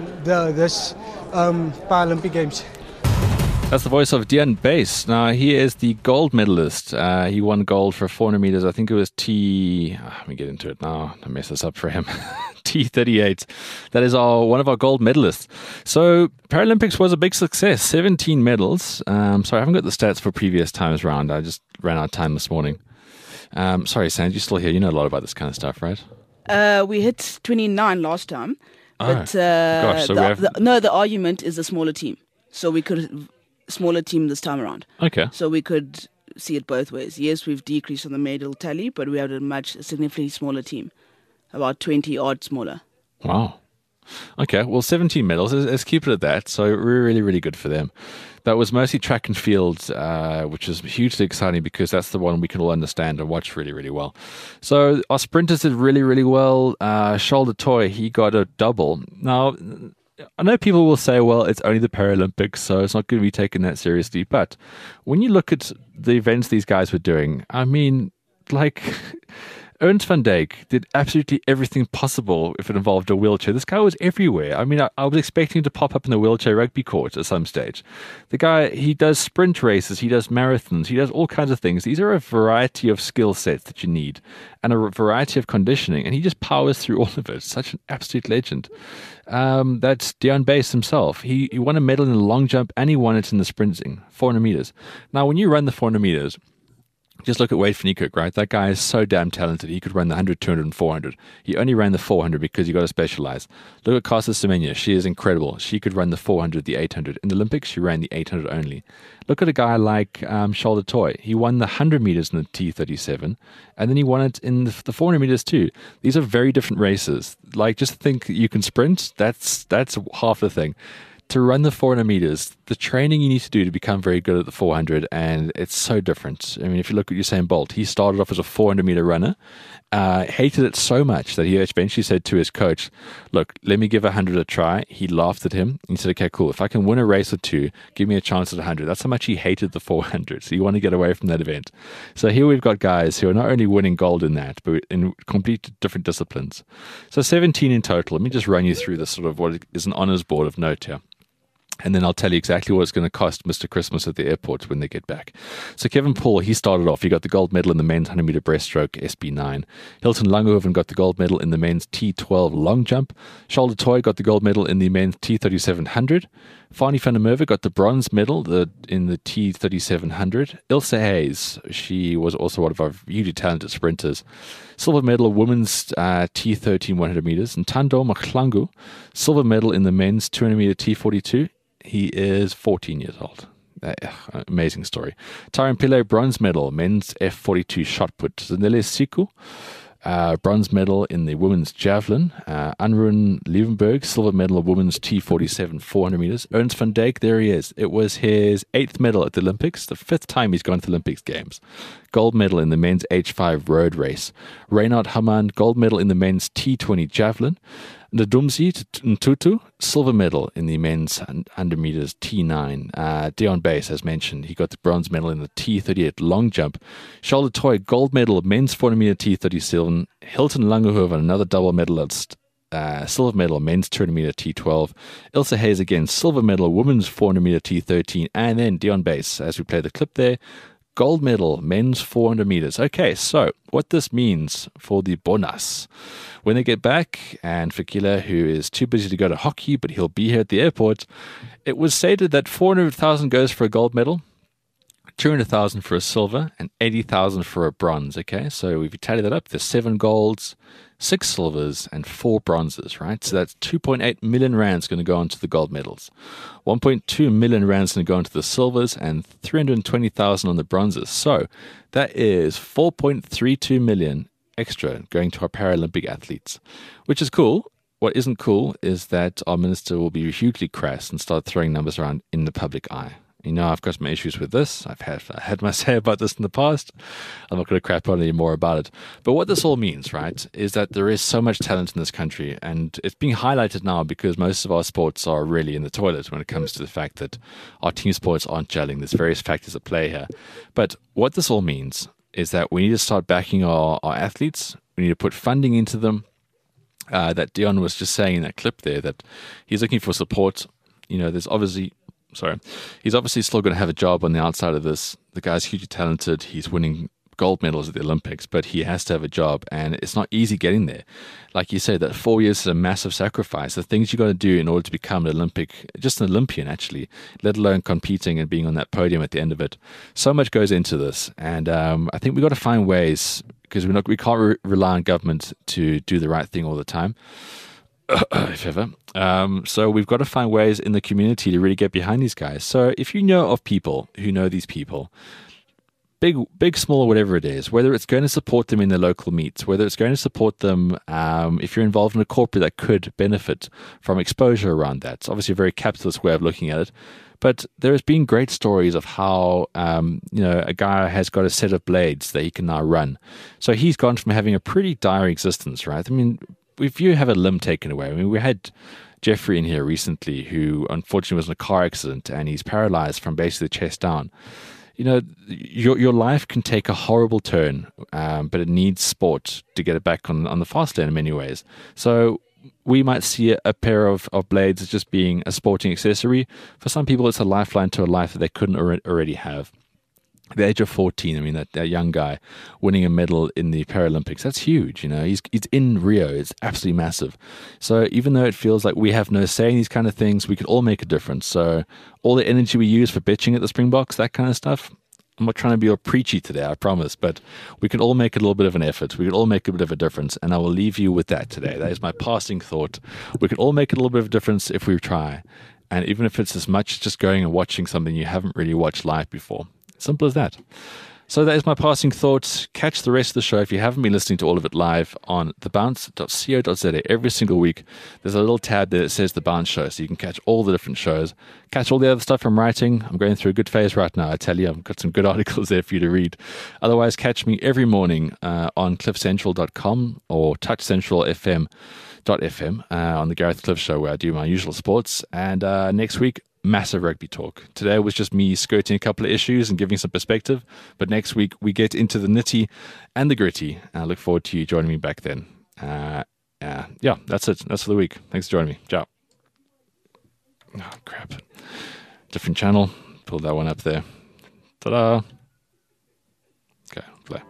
Speaker 11: this Paralympic Games.
Speaker 2: That's the voice of Dean Bass. Now, he is the gold medalist. He won gold for 400 meters. I think it was let me get into it now. I mess this up for him. T38. That is one of our gold medalists. So, Paralympics was a big success. 17 medals. Sorry, I haven't got the stats for previous times round. I just ran out of time this morning. Sorry, Sand, you're still here. You know a lot about this kind of stuff, right?
Speaker 10: We hit 29 last time. But
Speaker 2: gosh, so
Speaker 10: the argument is a smaller team. So we could... smaller team this time around.
Speaker 2: Okay.
Speaker 10: So we could see it both ways. Yes, we've decreased on the medal tally, but we have a significantly smaller team. About 20 odd smaller.
Speaker 2: Wow. Okay, well, 17 medals. Let's keep it at that. So really, really good for them. That was mostly track and field, which is hugely exciting because that's the one we can all understand and watch really, really well. So our sprinters did really, really well. Charles du Toit, he got a double. Now, I know people will say, well, it's only the Paralympics, so it's not going to be taken that seriously. But when you look at the events these guys were doing, I mean, like, Ernst van Dijk did absolutely everything possible if it involved a wheelchair. This guy was everywhere. I mean, I was expecting him to pop up in the wheelchair rugby court at some stage. The guy, he does sprint races, he does marathons, he does all kinds of things. These are a variety of skill sets that you need and a variety of conditioning, and he just powers through all of it. Such an absolute legend. That's Dean Bass himself. He won a medal in the long jump and he won it in the sprinting, 400 meters. Now, when you run the 400 meters, just look at Wade van Niekerk, right? That guy is so damn talented. He could run the 100, 200, and 400. He only ran the 400 because you got to specialize. Look at Casa Semenya. She is incredible. She could run the 400, the 800. In the Olympics, she ran the 800 only. Look at a guy like Charles du Toit. He won the 100 meters in the T37, and then he won it in the 400 meters too. These are very different races. Like, just think you can sprint. That's half the thing. To run the 400 meters, the training you need to do to become very good at the 400, and it's so different. I mean, if you look at Usain Bolt, he started off as a 400-meter runner, hated it so much that he eventually said to his coach, look, let me give 100 a try. He laughed at him. He said, okay, cool. If I can win a race or two, give me a chance at 100. That's how much he hated the 400. So you want to get away from that event. So here we've got guys who are not only winning gold in that, but in complete different disciplines. So 17 in total. Let me just run you through this sort of what is an honors board of note here. And then I'll tell you exactly what it's going to cost Mr. Christmas at the airport when they get back. So Kevin Paul, he started off. He got the gold medal in the men's 100-meter breaststroke, SB9. Hilton Langehoven got the gold medal in the men's T12 long jump. Charles du Toit got the gold medal in the men's T3700. Fanie van der Merwe got the bronze medal in the T3700. Ilse Hayes, she was also one of our hugely talented sprinters. Silver medal women's T13 100 meters. And Thando Mahlangu, silver medal in the men's 200-meter T42. He is 14 years old. Amazing story. Tyron Pillay, bronze medal, men's F42 shot put. Zanele Siku, bronze medal in the women's javelin. Anrun Liebenberg, silver medal of women's T47 400 meters. Ernst van Dijk, there he is. It was his 8th medal at the Olympics, the 5th time he's gone to the Olympics Games. Gold medal in the men's H5 road race. Reynard Hamann, gold medal in the men's T20 javelin. Ndumzi Ntutu, silver medal in the men's 100 meters T9. Dion Bass, as mentioned, he got the bronze medal in the T38 long jump. Charles Toy, gold medal, men's 400 meter T37. Hilton Langehoven, another double medalist, silver medal, men's 200 meter T12. Ilse Hayes again, silver medal, women's 400 meter T13. And then Dion Bass, as we play the clip there, gold medal, men's 400 meters. Okay, so what this means for the Bonas when they get back, and Fikile, who is too busy to go to hockey, but he'll be here at the airport, it was stated that 400,000 goes for a gold medal, 200,000 for a silver, and 80,000 for a bronze. Okay, so if you tally that up, there's 7 golds, 6 silvers, and 4 bronzes, right? So that's 2.8 million rands going to go into the gold medals. 1.2 million rands going to go into the silvers, and 320,000 on the bronzes. So that is 4.32 million extra going to our Paralympic athletes, which is cool. What isn't cool is that our minister will be hugely crass and start throwing numbers around in the public eye. You know, I've got my issues with this. I've had my say about this in the past. I'm not going to crap on any more about it. But what this all means, right, is that there is so much talent in this country, and it's being highlighted now because most of our sports are really in the toilet when it comes to the fact that our team sports aren't gelling. There's various factors at play here. But what this all means is that we need to start backing our athletes. We need to put funding into them. That Dion was just saying in that clip there that he's looking for support. You know, he's obviously still going to have a job on the outside of this. The guy's hugely talented. He's winning gold medals at the Olympics, but he has to have a job, and it's not easy getting there. Like you said, that 4 years is a massive sacrifice. The things you got to do in order to become an Olympian actually, let alone competing and being on that podium at the end of it. So much goes into this, and I think we got to find ways, because we can't rely on government to do the right thing all the time. If ever. So we've got to find ways in the community to really get behind these guys. So if you know of people who know these people, big, small, whatever it is, whether it's going to support them in their local meets, whether it's going to support them if you're involved in a corporate that could benefit from exposure around that. It's obviously a very capitalist way of looking at it. But there has been great stories of how, a guy has got a set of blades that he can now run. So he's gone from having a pretty dire existence, right? I mean, if you have a limb taken away, I mean, we had Jeffrey in here recently who unfortunately was in a car accident and he's paralyzed from basically the chest down. You know, your life can take a horrible turn, but it needs sport to get it back on the fast lane in many ways. So we might see a pair of blades as just being a sporting accessory. For some people, it's a lifeline to a life that they couldn't already have. At the age of 14, I mean, that young guy winning a medal in the Paralympics, that's huge. You know, he's in Rio. It's absolutely massive. So even though it feels like we have no say in these kind of things, we could all make a difference. So all the energy we use for bitching at the Springboks, that kind of stuff, I'm not trying to be all preachy today, I promise, but we can all make a little bit of an effort. We can all make a bit of a difference, and I will leave you with that today. That is my passing thought. We can all make a little bit of a difference if we try. And even if it's as much as just going and watching something you haven't really watched live before. Simple as that. So that is my passing thoughts. Catch the rest of the show if you haven't been listening to all of it live on thebounce.co.za. Every single week, there's a little tab there that says The Bounce Show, so you can catch all the different shows. Catch all the other stuff I'm writing. I'm going through a good phase right now, I tell you. I've got some good articles there for you to read. Otherwise, catch me every morning on cliffcentral.com or touchcentralfm.fm on the Gareth Cliff Show, where I do my usual sports. And next week, massive rugby talk. Today was just me skirting a couple of issues and giving some perspective. But next week, we get into the nitty and the gritty. I look forward to you joining me back then. Yeah, that's it. That's for the week. Thanks for joining me. Ciao. Oh, crap. Different channel. Pulled that one up there. Ta-da. Okay, play.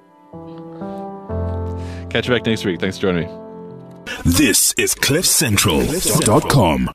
Speaker 2: Catch you back next week. Thanks for joining me.
Speaker 1: This is CliffCentral.com.